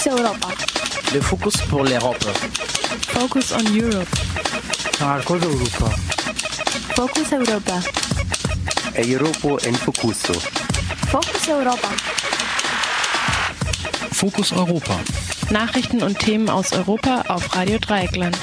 Europa. Le focus pour l'Europe. Focus on Europe. Marcos Europa. Focus Europa. Europa en Focuso. Focus Europa. Fokus Europa. Nachrichten und Themen aus Europa auf Radio Dreieckland.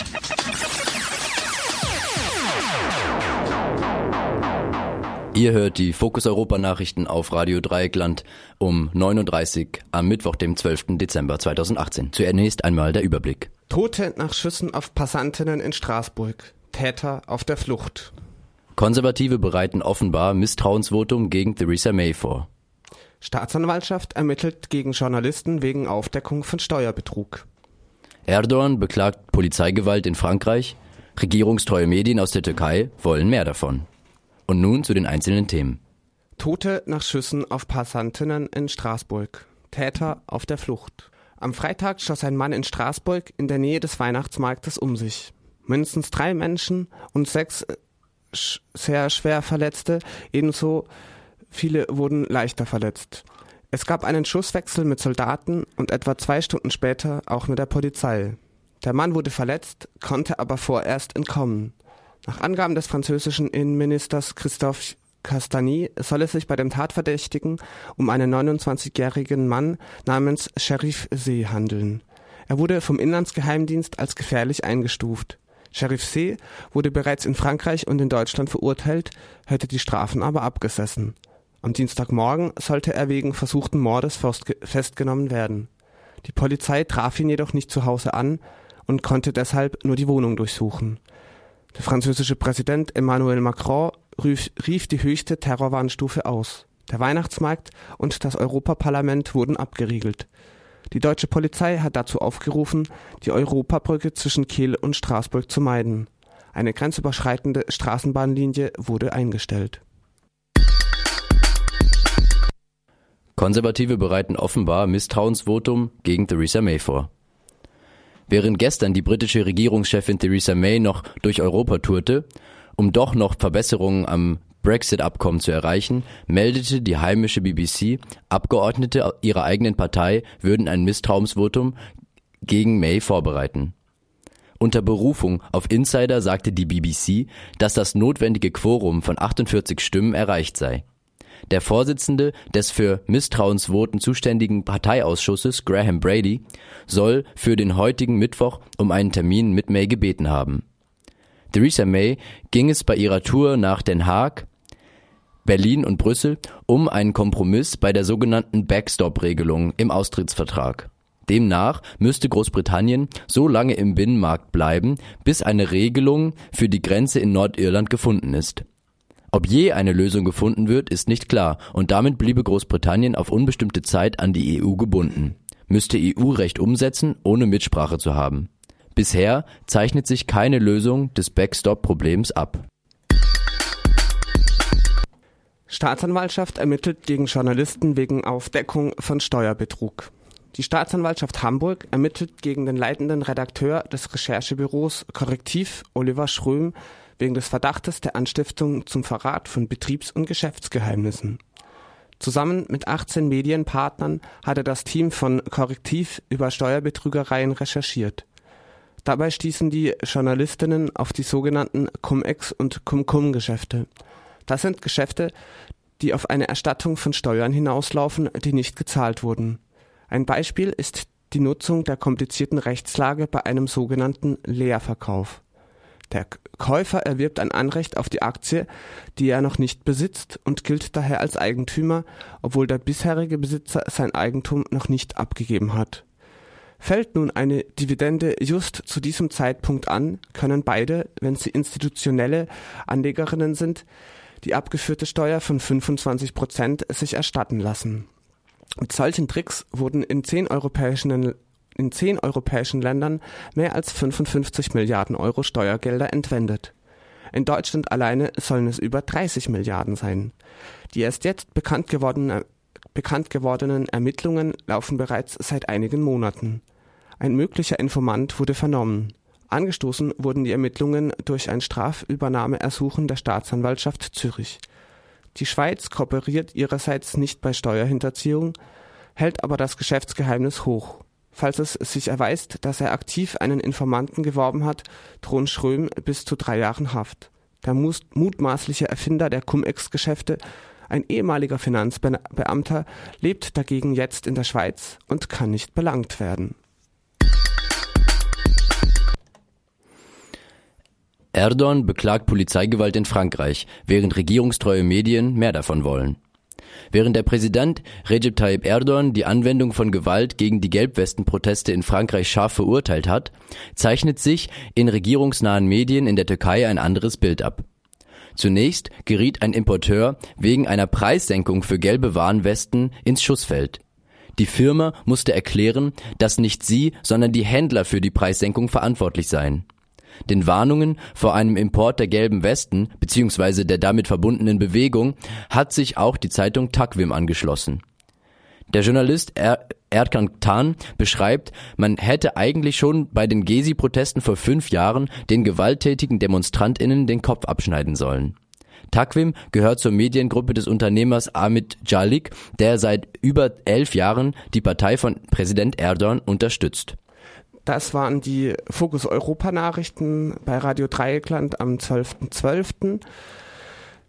Ihr hört die Fokus Europa Nachrichten auf Radio Dreieckland um 9.30 Uhr am Mittwoch, dem 12. Dezember 2018. Zunächst einmal der Überblick. Tote nach Schüssen auf Passantinnen in Straßburg. Täter auf der Flucht. Konservative bereiten offenbar Misstrauensvotum gegen Theresa May vor. Staatsanwaltschaft ermittelt gegen Journalisten wegen Aufdeckung von Steuerbetrug. Erdogan beklagt Polizeigewalt in Frankreich. Regierungstreue Medien aus der Türkei wollen mehr davon. Und nun zu den einzelnen Themen. Tote nach Schüssen auf Passantinnen in Straßburg. Täter auf der Flucht. Am Freitag schoss ein Mann in Straßburg in der Nähe des Weihnachtsmarktes um sich. Mindestens 3 Menschen und 6 sehr schwer Verletzte, ebenso viele wurden leichter verletzt. Es gab einen Schusswechsel mit Soldaten und etwa 2 Stunden später auch mit der Polizei. Der Mann wurde verletzt, konnte aber vorerst entkommen. Nach Angaben des französischen Innenministers Christophe Castaner soll es sich bei dem Tatverdächtigen um einen 29-jährigen Mann namens Cherif C. handeln. Er wurde vom Inlandsgeheimdienst als gefährlich eingestuft. Cherif C. wurde bereits in Frankreich und in Deutschland verurteilt, hätte die Strafen aber abgesessen. Am Dienstagmorgen sollte er wegen versuchten Mordes festgenommen werden. Die Polizei traf ihn jedoch nicht zu Hause an und konnte deshalb nur die Wohnung durchsuchen. Der französische Präsident Emmanuel Macron rief die höchste Terrorwarnstufe aus. Der Weihnachtsmarkt und das Europaparlament wurden abgeriegelt. Die deutsche Polizei hat dazu aufgerufen, die Europabrücke zwischen Kehl und Straßburg zu meiden. Eine grenzüberschreitende Straßenbahnlinie wurde eingestellt. Konservative bereiten offenbar Misstrauensvotum gegen Theresa May vor. Während gestern die britische Regierungschefin Theresa May noch durch Europa tourte, um doch noch Verbesserungen am Brexit-Abkommen zu erreichen, meldete die heimische BBC, Abgeordnete ihrer eigenen Partei würden ein Misstrauensvotum gegen May vorbereiten. Unter Berufung auf Insider sagte die BBC, dass das notwendige Quorum von 48 Stimmen erreicht sei. Der Vorsitzende des für Misstrauensvoten zuständigen Parteiausschusses, Graham Brady, soll für den heutigen Mittwoch um einen Termin mit May gebeten haben. Theresa May ging es bei ihrer Tour nach Den Haag, Berlin und Brüssel um einen Kompromiss bei der sogenannten Backstop-Regelung im Austrittsvertrag. Demnach müsste Großbritannien so lange im Binnenmarkt bleiben, bis eine Regelung für die Grenze in Nordirland gefunden ist. Ob je eine Lösung gefunden wird, ist nicht klar und damit bliebe Großbritannien auf unbestimmte Zeit an die EU gebunden, müsste EU-Recht umsetzen, ohne Mitsprache zu haben. Bisher zeichnet sich keine Lösung des Backstop-Problems ab. Staatsanwaltschaft ermittelt gegen Journalisten wegen Aufdeckung von Steuerbetrug. Die Staatsanwaltschaft Hamburg ermittelt gegen den leitenden Redakteur des Recherchebüros Korrektiv, Oliver Schröm, wegen des Verdachtes der Anstiftung zum Verrat von Betriebs- und Geschäftsgeheimnissen. Zusammen mit 18 Medienpartnern hatte das Team von Korrektiv über Steuerbetrügereien recherchiert. Dabei stießen die Journalistinnen auf die sogenannten Cum-Ex- und Cum-Cum-Geschäfte. Das sind Geschäfte, die auf eine Erstattung von Steuern hinauslaufen, die nicht gezahlt wurden. Ein Beispiel ist die Nutzung der komplizierten Rechtslage bei einem sogenannten Leerverkauf. Der Käufer erwirbt ein Anrecht auf die Aktie, die er noch nicht besitzt und gilt daher als Eigentümer, obwohl der bisherige Besitzer sein Eigentum noch nicht abgegeben hat. Fällt nun eine Dividende just zu diesem Zeitpunkt an, können beide, wenn sie institutionelle Anlegerinnen sind, die abgeführte Steuer von 25% sich erstatten lassen. Mit solchen Tricks wurden in 10 europäischen Ländern mehr als 55 Milliarden Euro Steuergelder entwendet. In Deutschland alleine sollen es über 30 Milliarden sein. Die erst jetzt bekannt gewordenen Ermittlungen laufen bereits seit einigen Monaten. Ein möglicher Informant wurde vernommen. Angestoßen wurden die Ermittlungen durch ein Strafübernahmeersuchen der Staatsanwaltschaft Zürich. Die Schweiz kooperiert ihrerseits nicht bei Steuerhinterziehung, hält aber das Geschäftsgeheimnis hoch. Falls es sich erweist, dass er aktiv einen Informanten geworben hat, drohen Schröm bis zu 3 Jahren Haft. Der mutmaßliche Erfinder der Cum-Ex-Geschäfte, ein ehemaliger Finanzbeamter, lebt dagegen jetzt in der Schweiz und kann nicht belangt werden. Erdogan beklagt Polizeigewalt in Frankreich, während regierungstreue Medien mehr davon wollen. Während der Präsident Recep Tayyip Erdogan die Anwendung von Gewalt gegen die Gelbwesten-Proteste in Frankreich scharf verurteilt hat, zeichnet sich in regierungsnahen Medien in der Türkei ein anderes Bild ab. Zunächst geriet ein Importeur wegen einer Preissenkung für gelbe Warnwesten ins Schussfeld. Die Firma musste erklären, dass nicht sie, sondern die Händler für die Preissenkung verantwortlich seien. Den Warnungen vor einem Import der gelben Westen bzw. der damit verbundenen Bewegung hat sich auch die Zeitung Takvim angeschlossen. Der Journalist Erkan Tan beschreibt, man hätte eigentlich schon bei den Gezi-Protesten vor 5 Jahren den gewalttätigen DemonstrantInnen den Kopf abschneiden sollen. Takvim gehört zur Mediengruppe des Unternehmers Ahmet Calik, der seit über 11 Jahren die Partei von Präsident Erdogan unterstützt. Das waren die Fokus Europa Nachrichten bei Radio Dreieckland am 12.12.